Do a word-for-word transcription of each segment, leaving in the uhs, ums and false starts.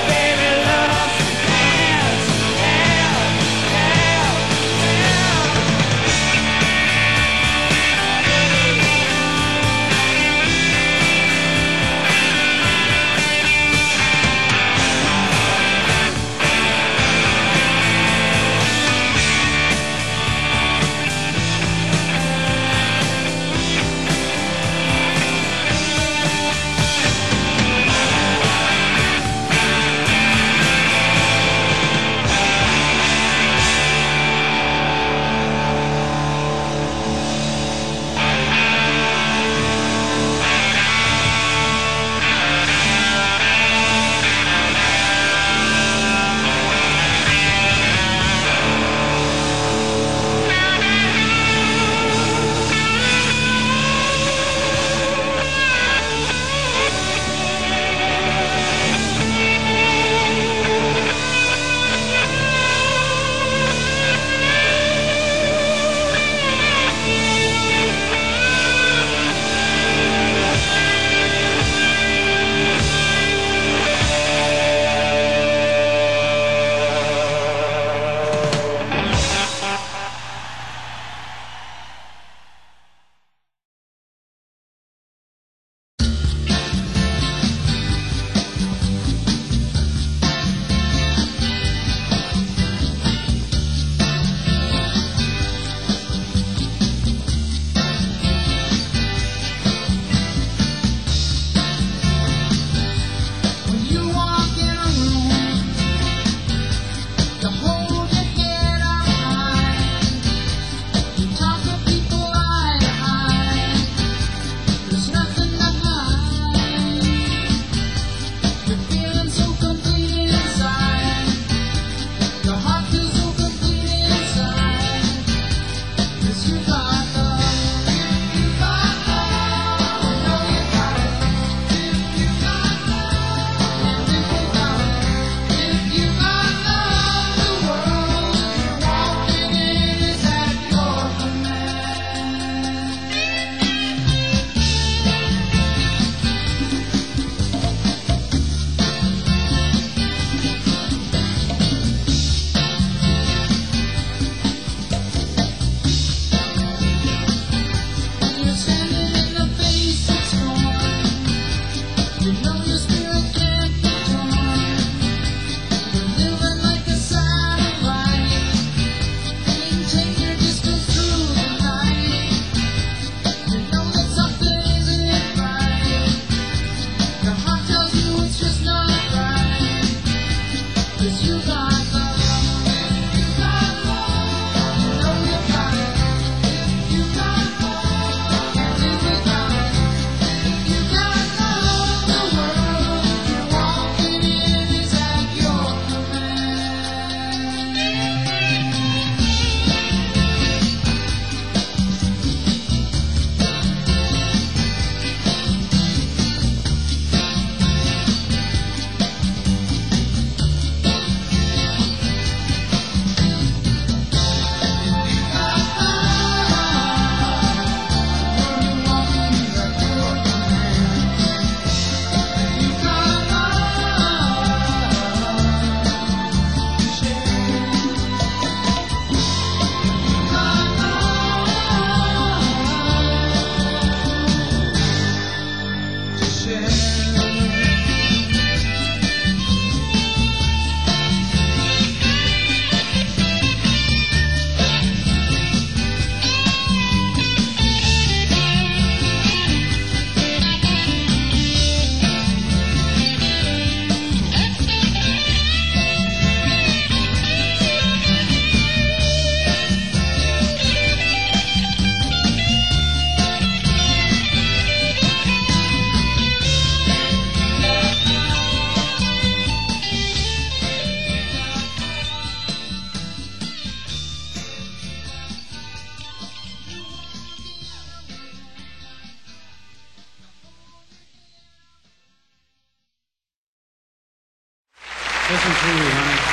Listen to you, honey.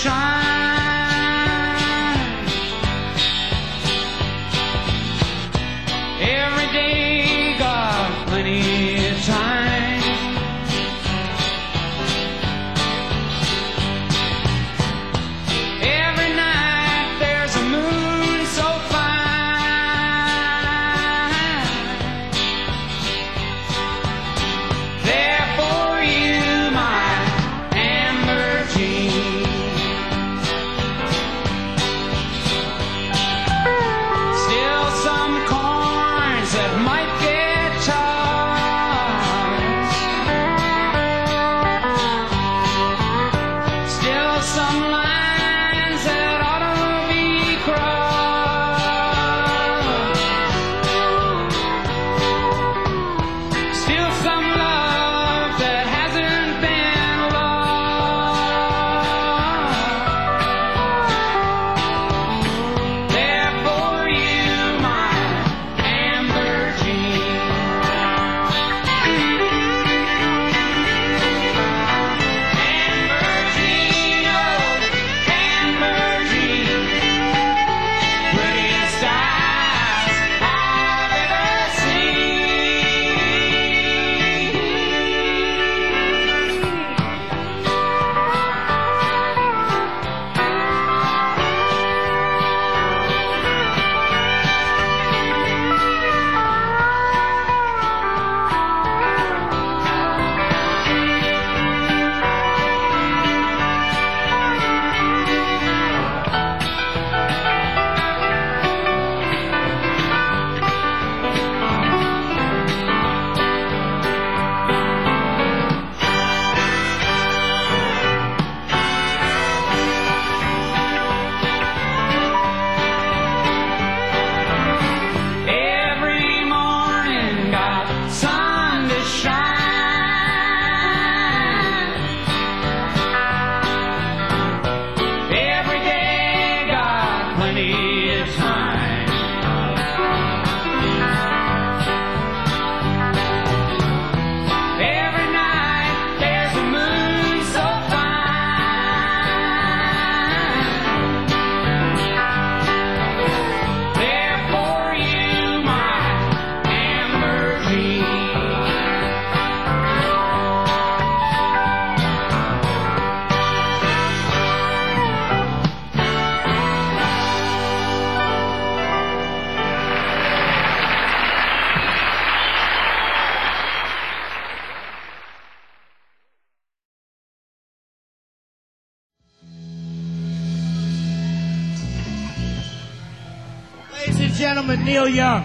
Gentleman, Neil Young.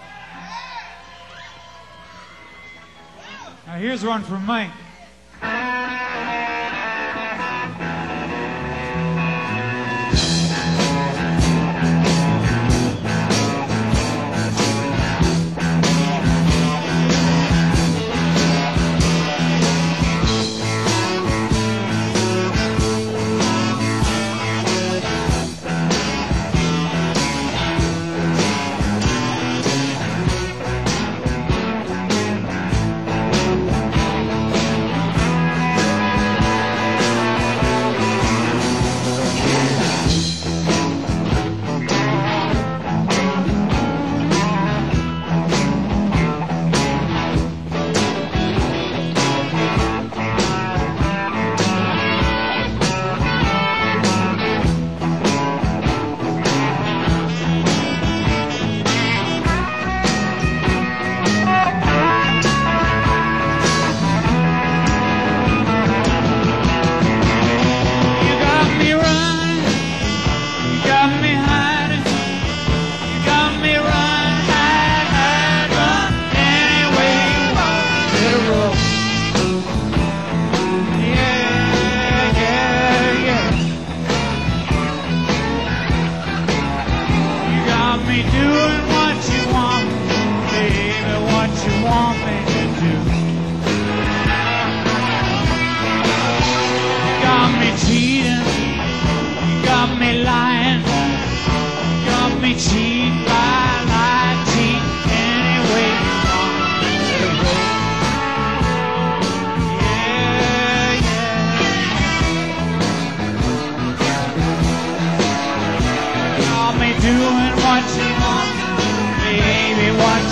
Now here's one from Mike.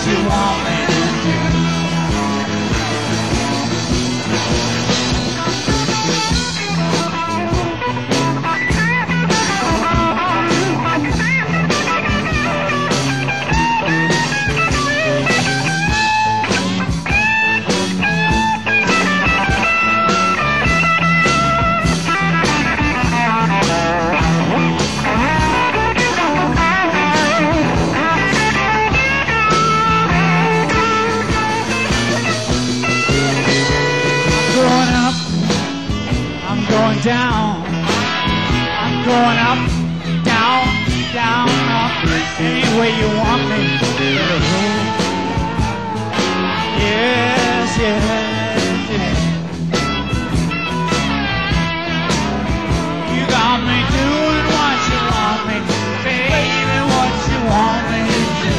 you want me to do. Going down, I'm going up, down, down, up, any way you want me. Yes, yes, yes. You got me doing what you want me, baby, what you want me to do.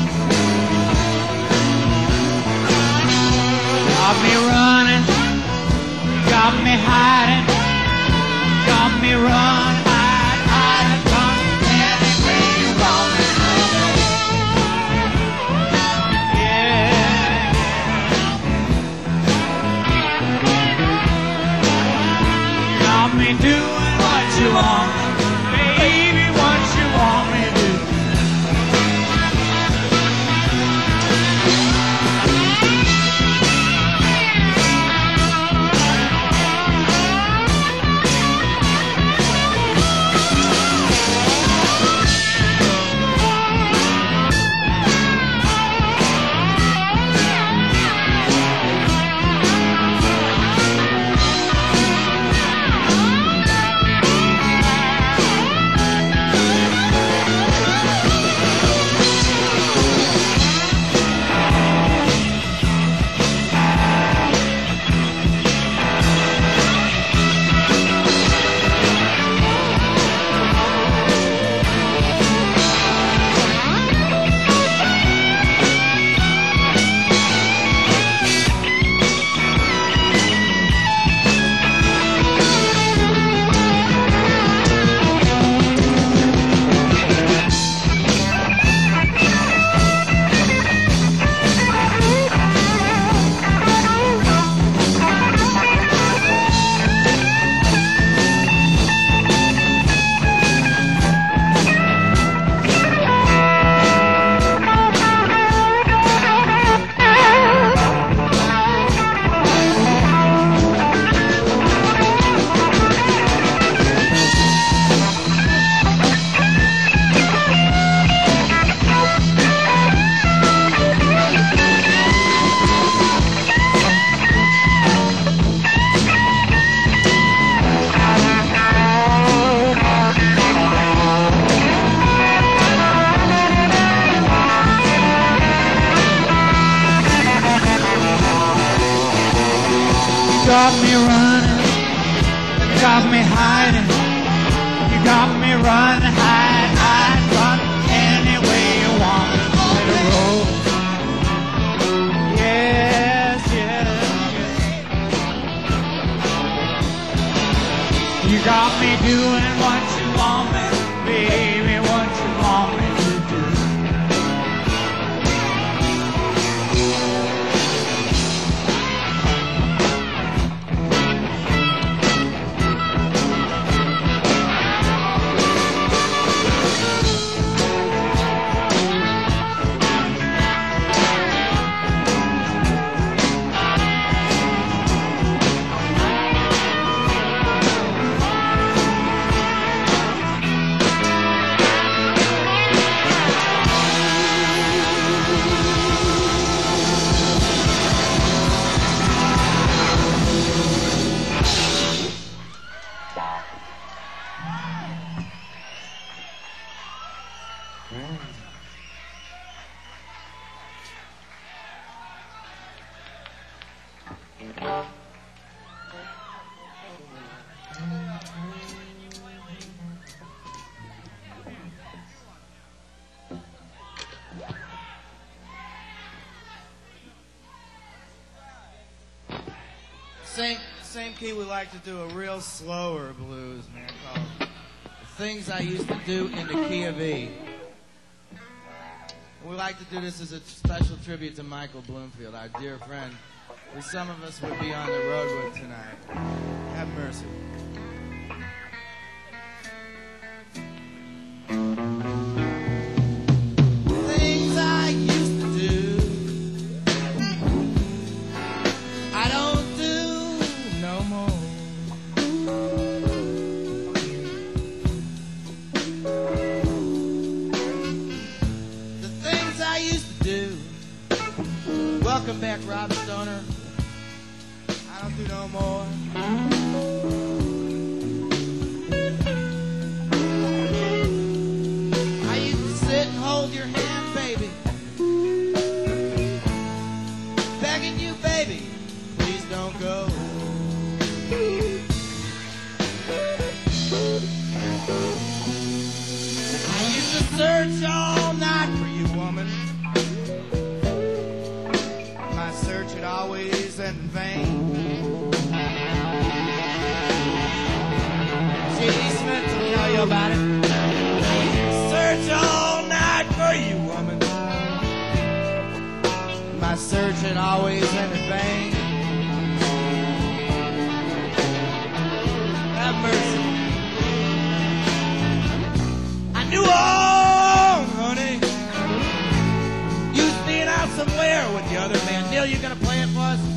Got me running, got me hiding. Got me run, hide, hide, run, anyway you want me to go. Yeah, yeah. Got me doing what you want, baby, what you want me to do. got me running, you got me hiding, you got me running, hide, hide, run any way you want me to roll. Yes, yes, yes. You got me doing what you want me, baby, what you want me to do. Same, same key we like to do a real slower blues, man, called Things I Used to Do in the Key of E. We like to do this as a special tribute to Michael Bloomfield, our dear friend, who some of us would be on the road with tonight. Have mercy. Things I used to do, I don't do no more. The things I used to do. Welcome back, Rob Stoner. I don't do no more. I used to sit and hold your hand, baby, begging you, baby, please don't go. I used to search all night for you, woman. My search had always ended in vain. J D Smith will tell you about it. Search all night for you, woman. My search had always ended in vain. Have mercy. I knew all, honey. You was being out somewhere with the other man. Neil, you gonna play it for us?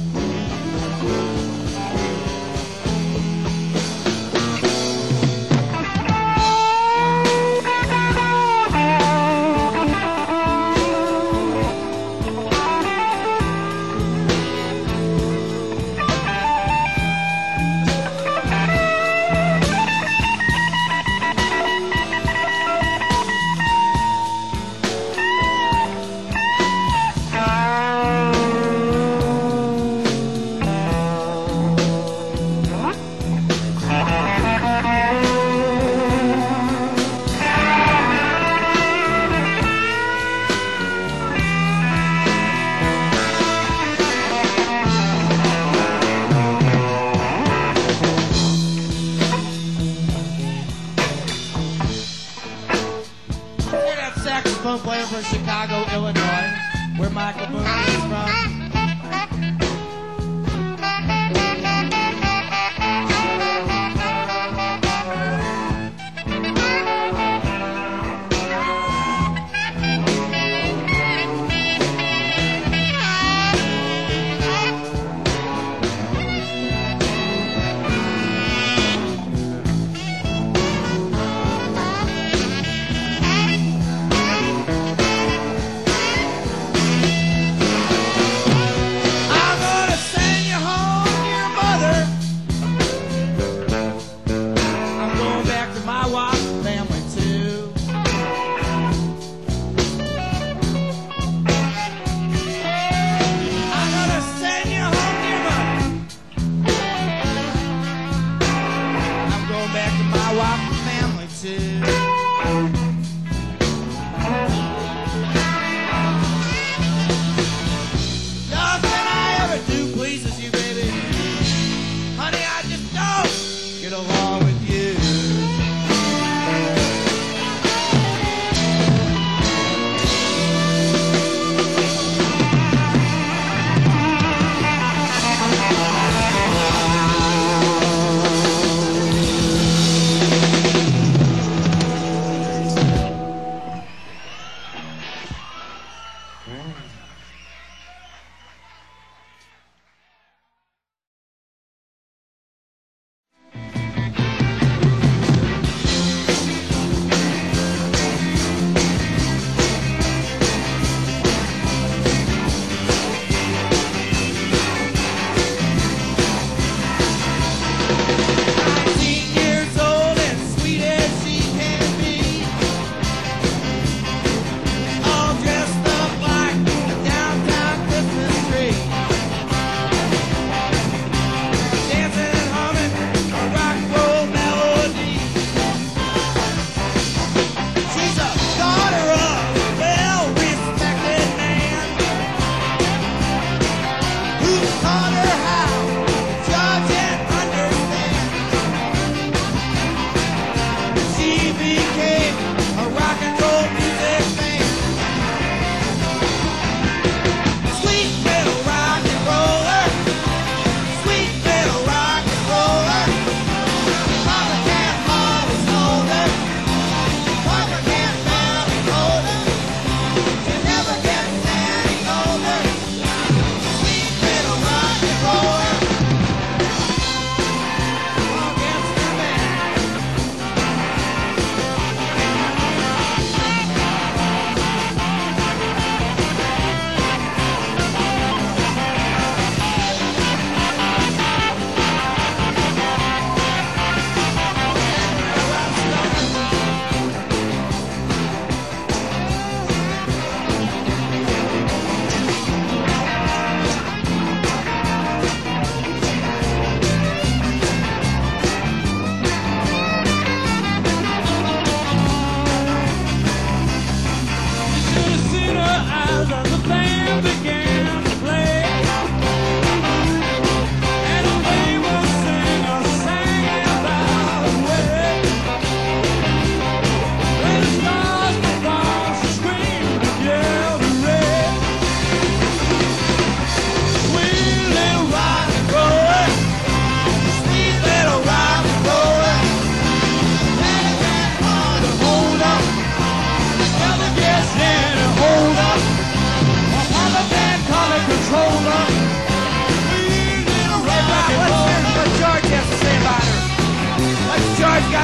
Saxophone player from Chicago, Illinois, where Michael Boone is from.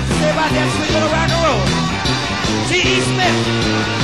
to say about that sweet little rock and roll. G E. Smith.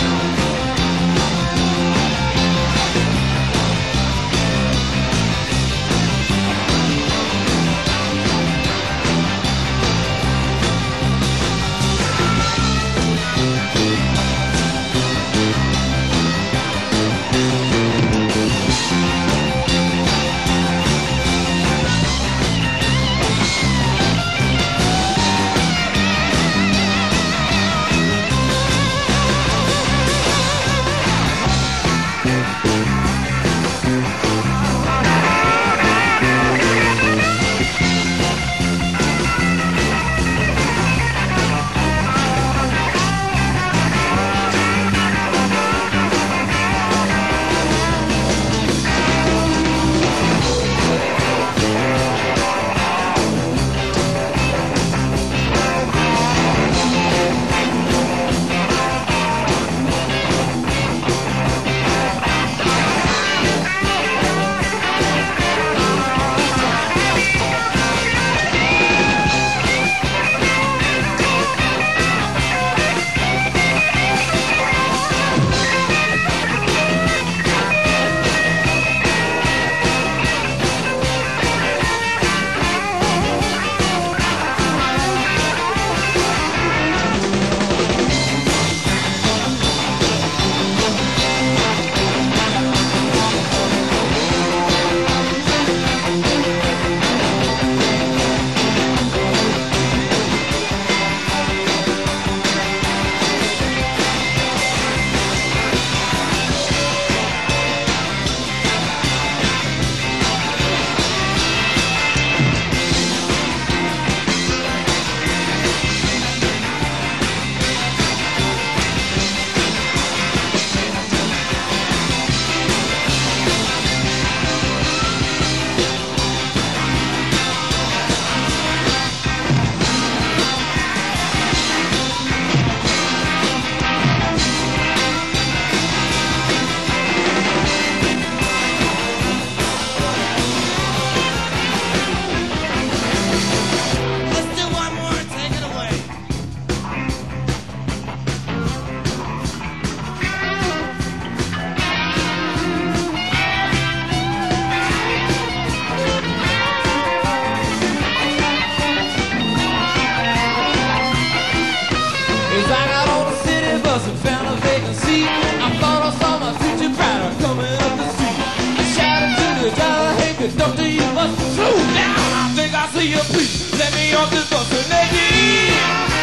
Doctor, you must slow down. I think I see you, please. Let me off this bus and Nadine.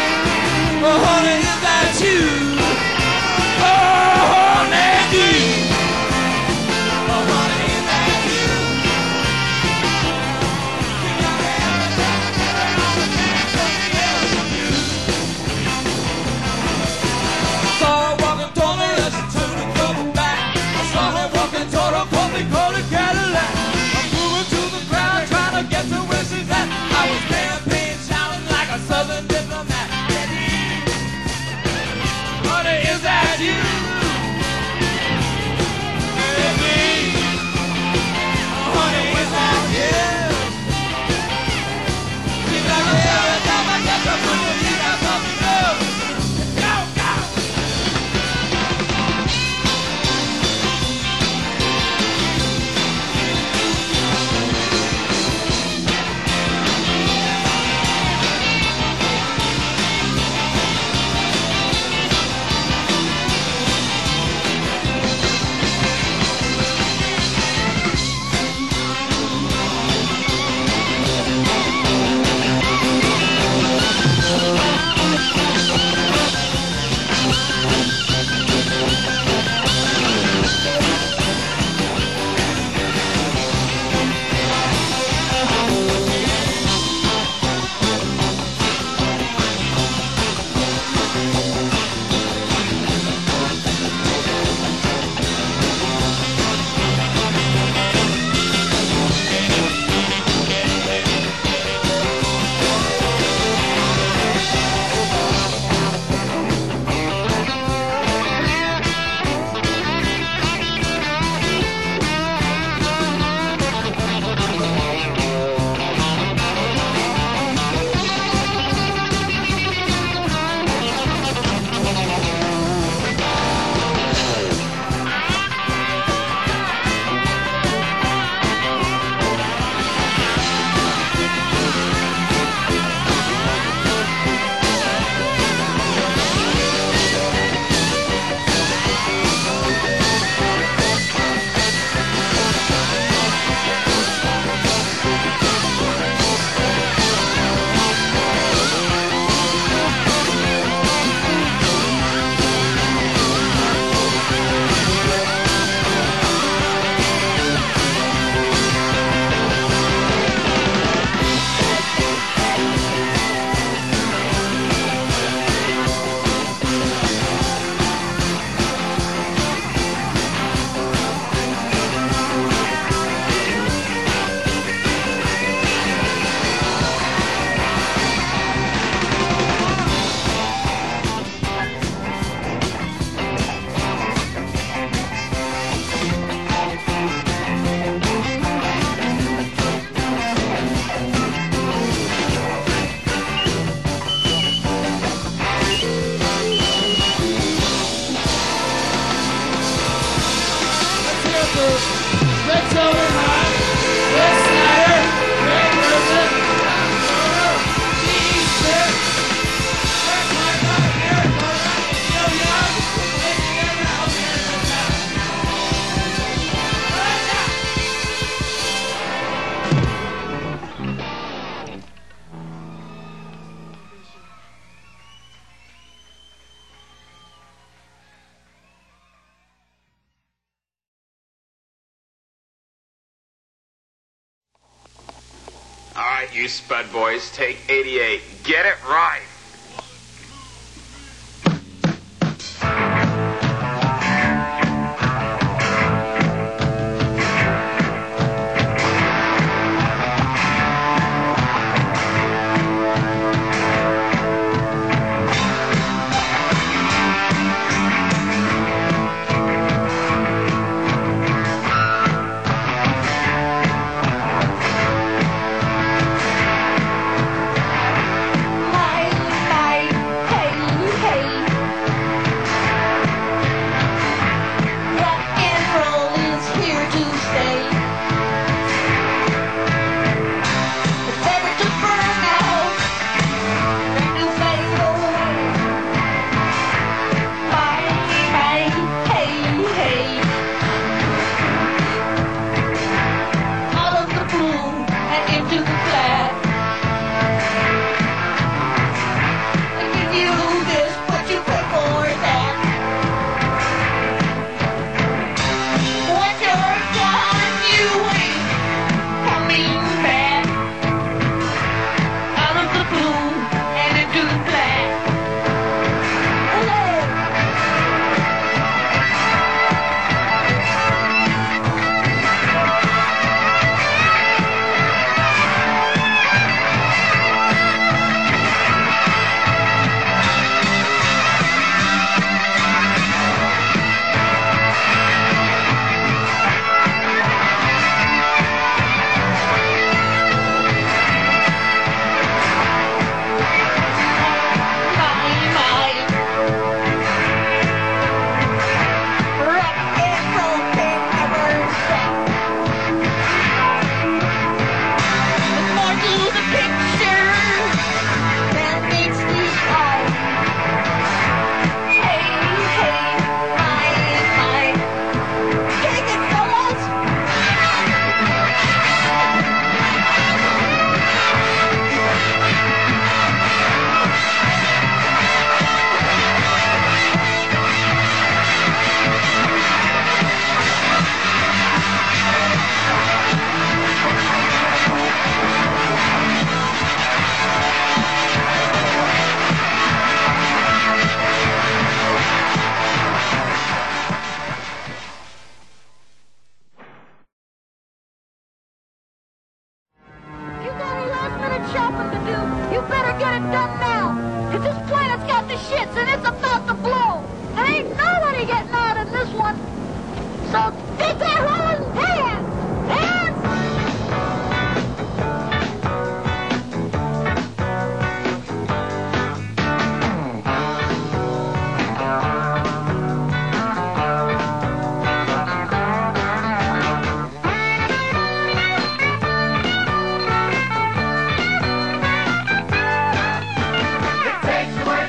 Oh, honey, is that you? Oh, Nadine. Oh, honey, is that you? I saw her walking toward me as she turned and come back. I saw her walking toward her puppy called a Cadillac. Get to where she's at. I was campaign shouting like a southern diplomat. right, you Spud boys. Take eighty-eight. Get it right.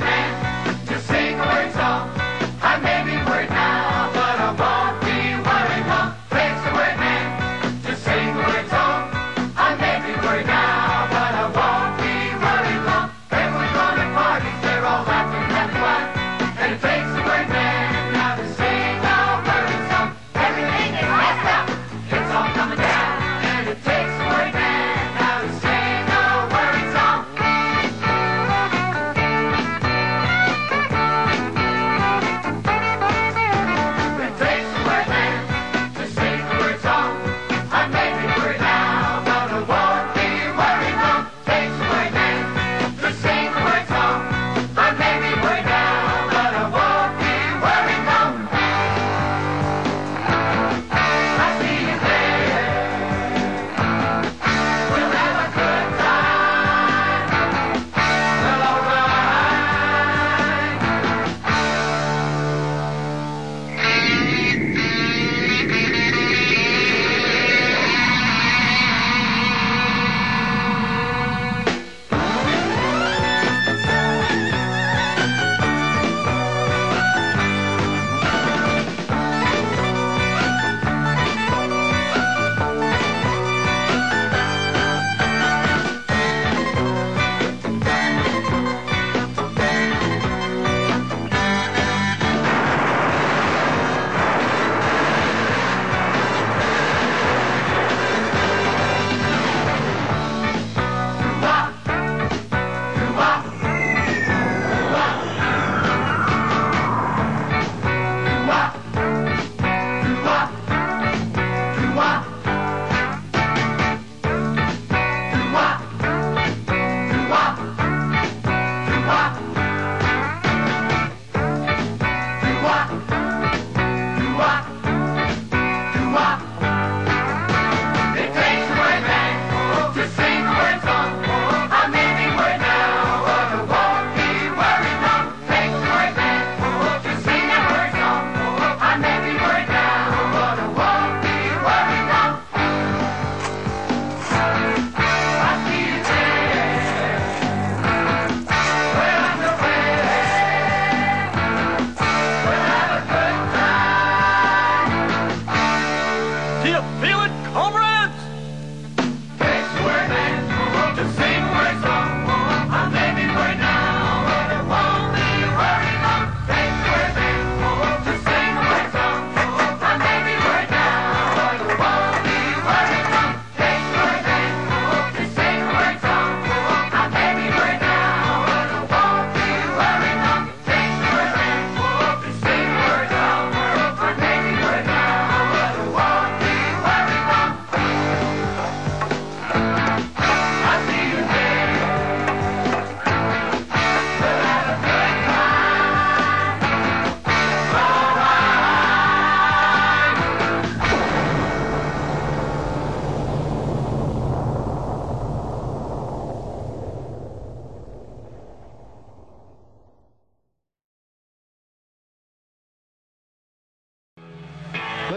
I may be word now, but I won't be word.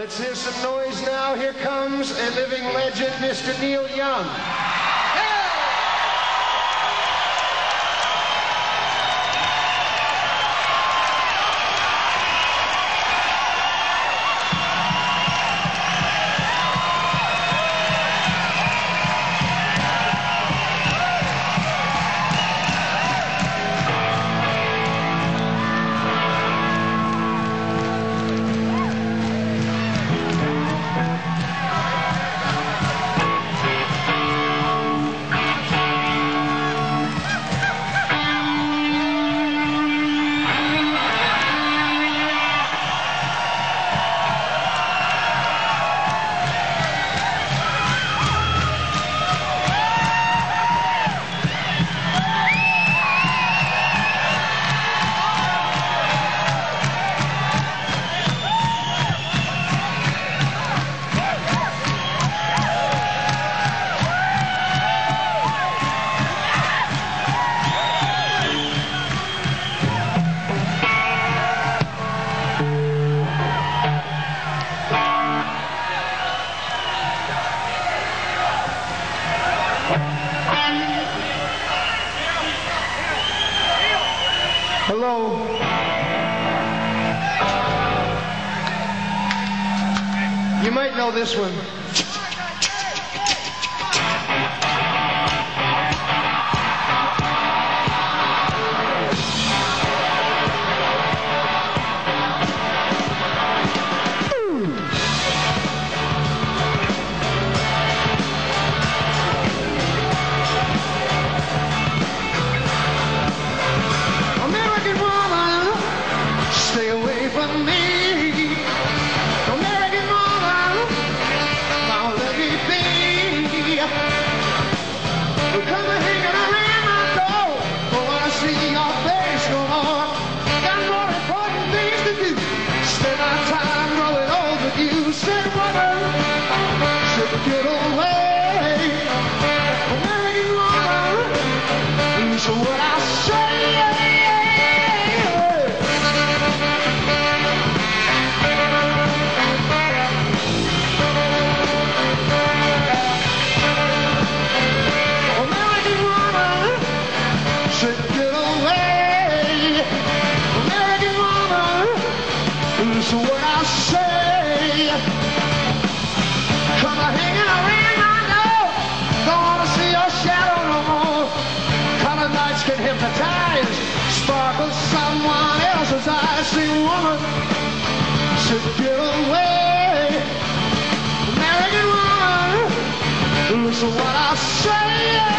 Let's hear some noise now. Here comes a living legend, Mister Neil Young. Hello. You might know this one. So what I say, American woman, said get away. American woman, so what I say, come a hanging around my door, don't wanna see your shadow no more. Color nights can hypnotize, sparkle someone else's eyes. See woman, so get away. American woman, listen what I say.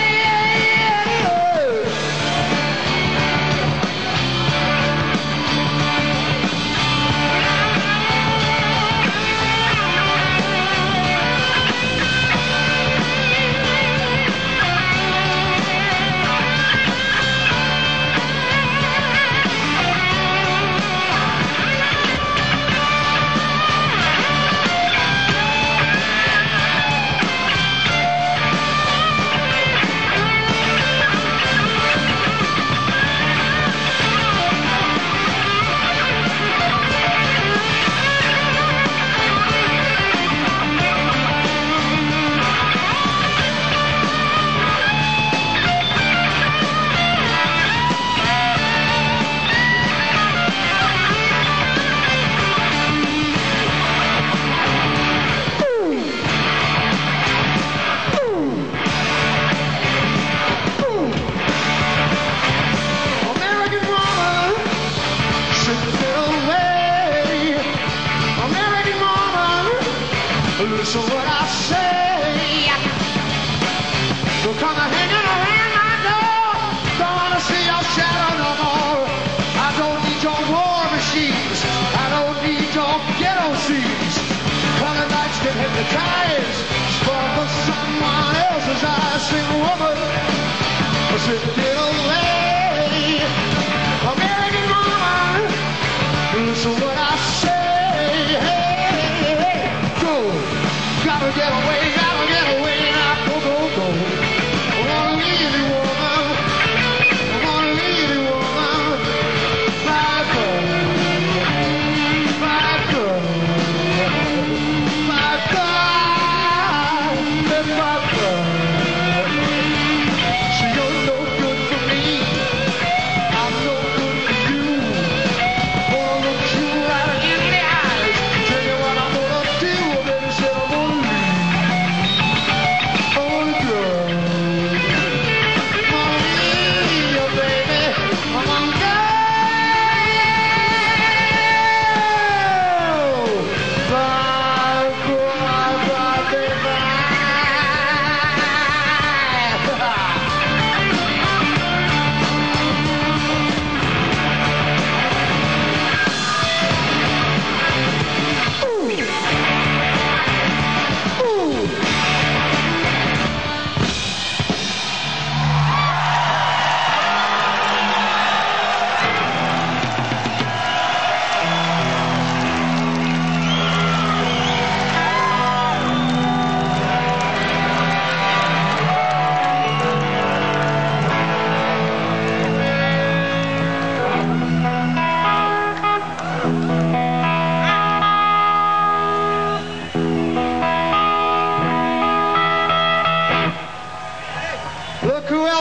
So what I say, so come a hanging around my door, don't wanna see your shadow no more. I don't need your war machines, I don't need your ghetto scenes. Color nights can hypnotize, sparkle someone else's eyes. Sing woman, I said get away. American woman, so what I say, hey, hey, go. Gotta get away, gotta get away, now go, go, go. I wanna leave you, woman. I wanna leave you, woman. Bye, girl. Bye, girl.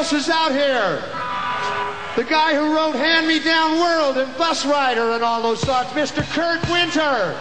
else is out here? The guy who wrote Hand Me Down World and Bus Rider and all those songs, Mister Kurt Winter.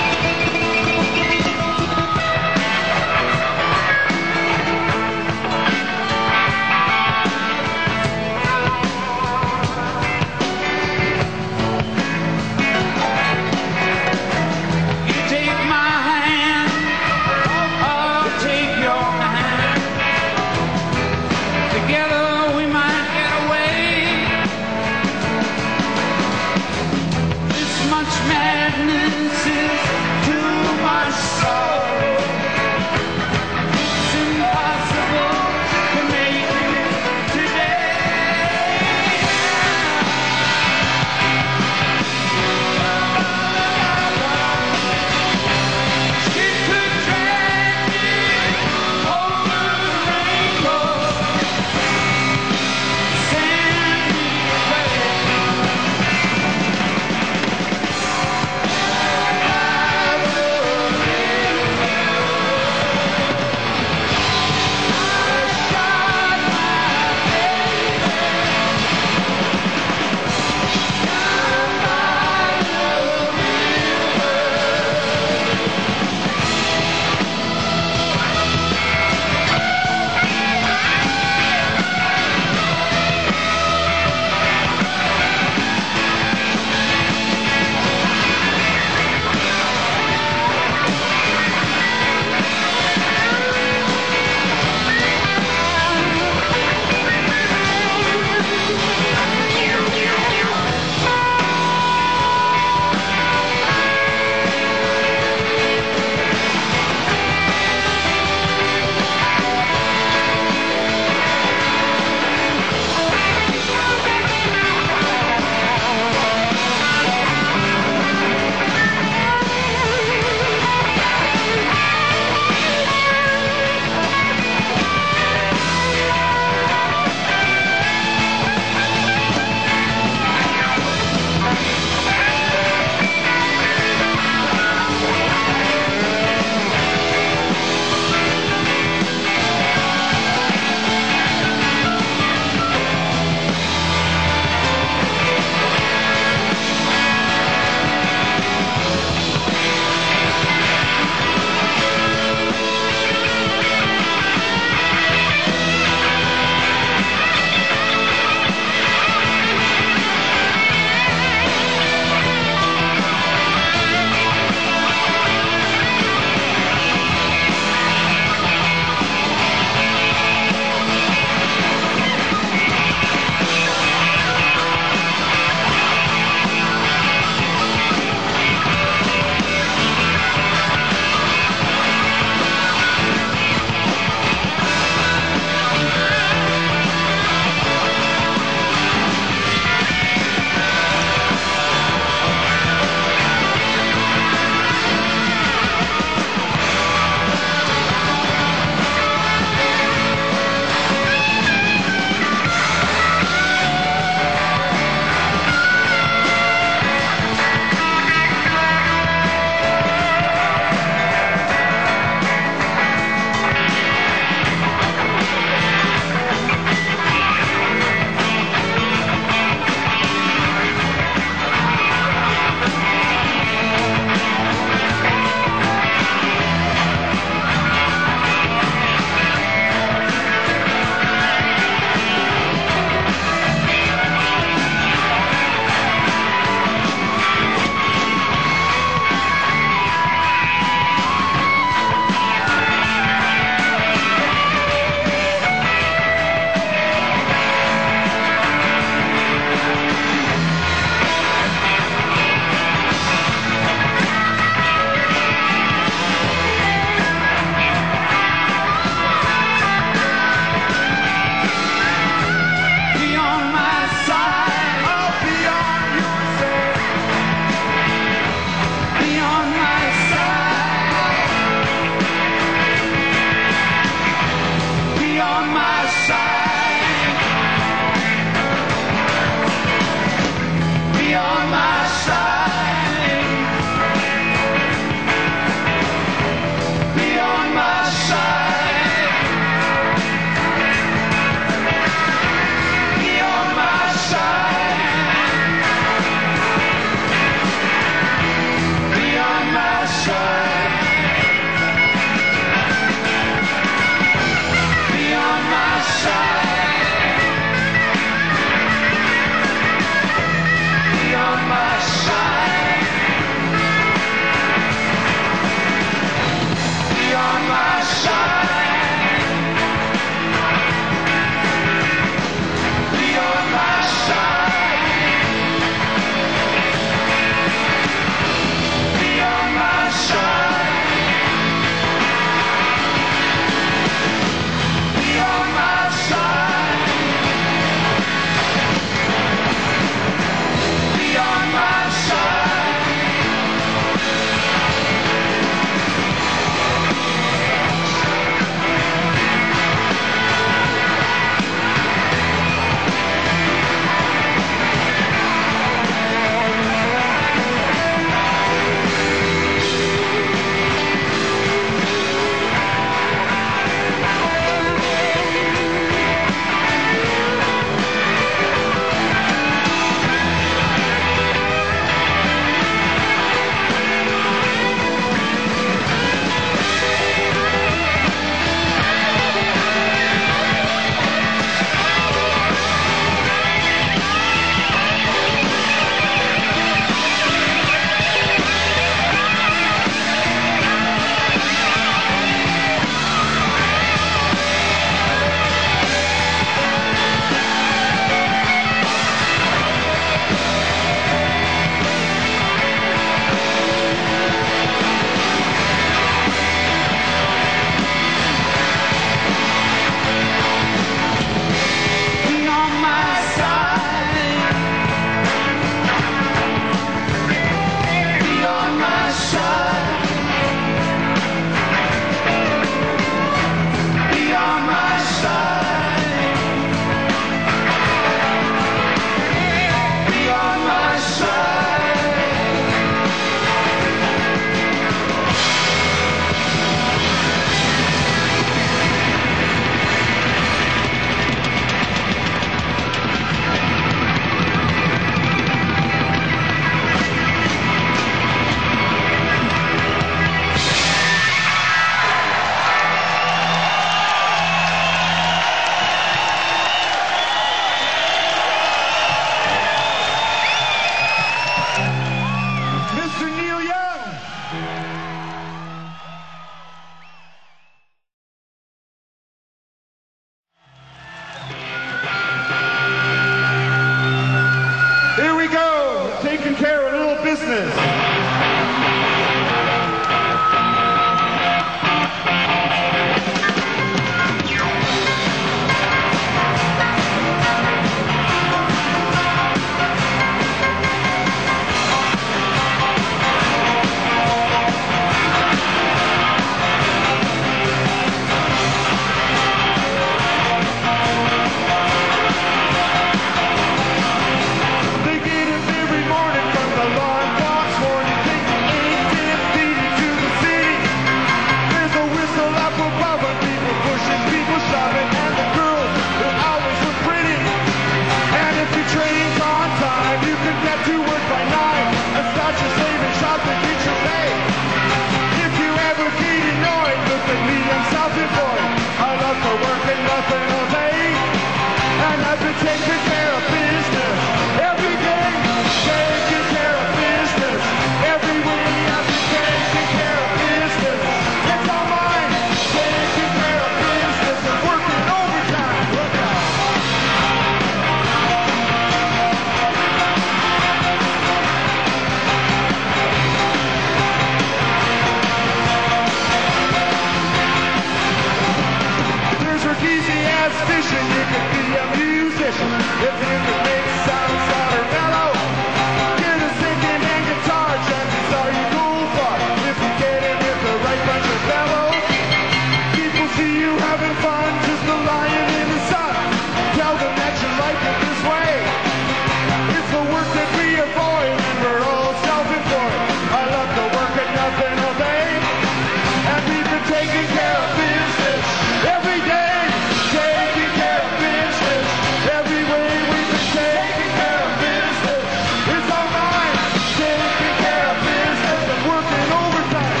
as easy as fishing. You can be a musician if you can make sounds that are mellow. Get a singing and guitar, chances are you go far if you get in with the right bunch of fellows. People see you having fun, just a lion in the sun. Tell them that you like it this way. It's the work that we avoid when we're all self-employed. I love to work at nothing all day, and we've been taking care of business every day. Taking care of business every way. We've been taking care of business. It's all mine. Taking care of business and working overtime.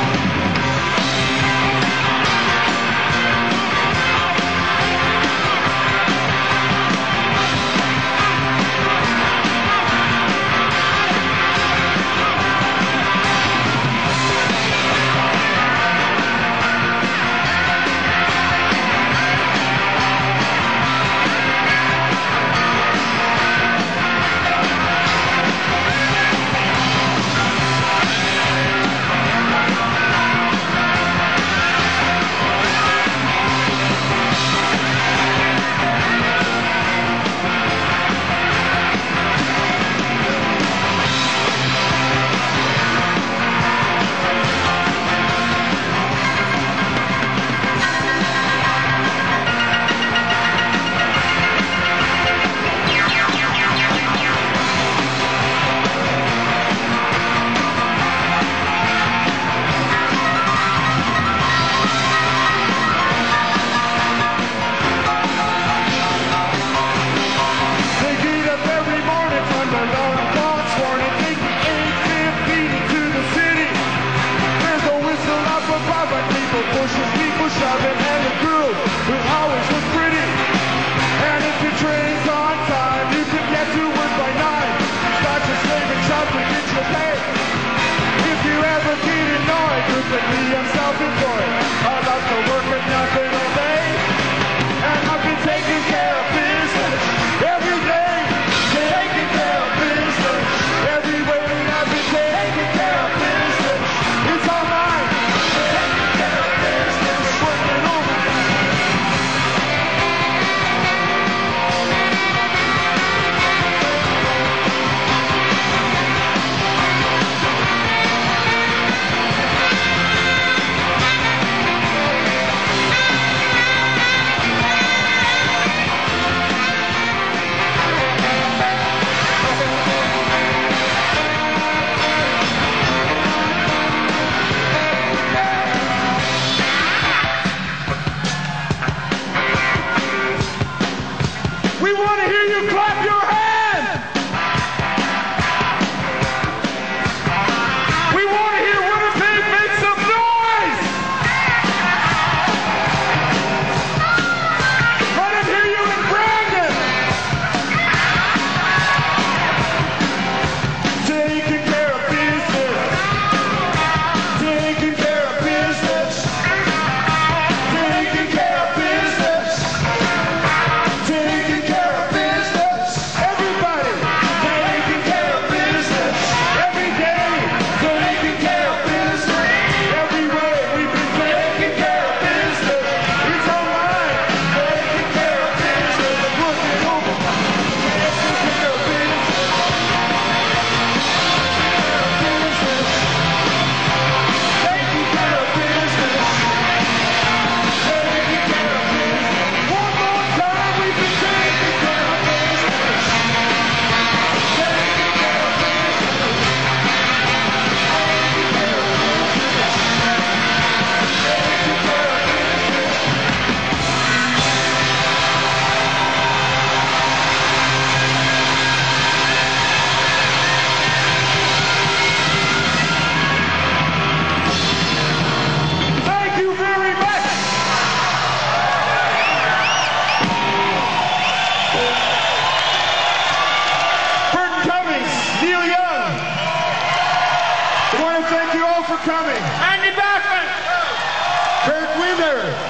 They get up every morning from the alarm clock's warning. Take the eight fifteen to the city. There's a whistle up above and people pushing, people shoving, and the crew who always look pretty. And if your train's on time, you can get to work by nine. Start your slaving shop to get your pay. If you ever get annoyed, you can be self-employed. I love to work at nothing all day, and I've been taking care of business every day. Taking care of business every way. I've been taking care of business. It's all mine. Taking care of business, working overtime. We want to hear you clap your hands. We want to hear Winnipeg make some noise. Let us hear you in Brandon. Taking care of business. Taking care of business. Taking care of business. Taking care of business, everybody. Taking care of business every day. Taking care of business every way. We've been taking care of business. It's all mine. Taking care of business and working overtime. Taking care of business. Taking care of business. Taking care of business. One more time, we've been taking care of business. Taking care of business. Taking care of business. Taking care of business. Thank you very much. Burton Cummings, Neil Young. I want to thank you all for coming. Andy Bachman. Kurt Wheeler.